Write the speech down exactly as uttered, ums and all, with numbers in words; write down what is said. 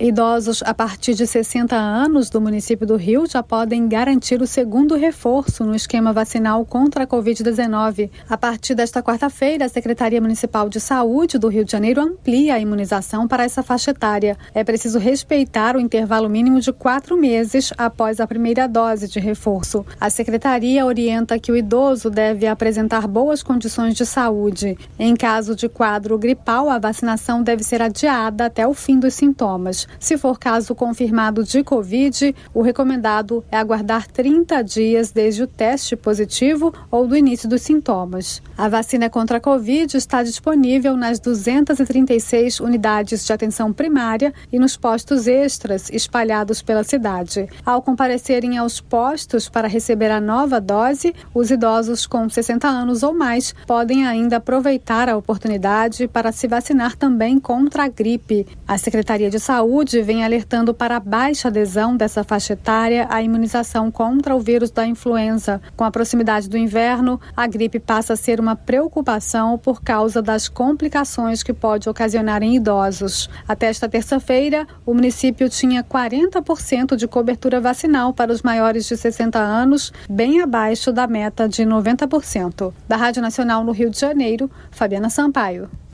Idosos a partir de sessenta anos do município do Rio já podem garantir o segundo reforço no esquema vacinal contra a covid dezenove. A partir desta quarta-feira, a Secretaria Municipal de Saúde do Rio de Janeiro amplia a imunização para essa faixa etária. É preciso respeitar o intervalo mínimo de quatro meses após a primeira dose de reforço. A Secretaria orienta que o idoso deve apresentar boas condições de saúde. Em caso de quadro gripal, a vacinação deve ser adiada até o fim dos sintomas. Se for caso confirmado de Covid, o recomendado é aguardar trinta dias desde o teste positivo ou do início dos sintomas. A vacina contra a Covid está disponível nas duzentas e trinta e seis unidades de atenção primária e nos postos extras espalhados pela cidade. Ao comparecerem aos postos para receber a nova dose, os idosos com sessenta anos ou mais podem ainda aproveitar a oportunidade para se vacinar também contra a gripe. A Secretaria de Saúde vem alertando para a baixa adesão dessa faixa etária à imunização contra o vírus da influenza. Com a proximidade do inverno, a gripe passa a ser uma preocupação por causa das complicações que pode ocasionar em idosos. Até esta terça-feira, o município tinha quarenta por cento de cobertura vacinal para os maiores de sessenta anos, bem abaixo da meta de noventa por cento. Da Rádio Nacional no Rio de Janeiro, Fabiana Sampaio.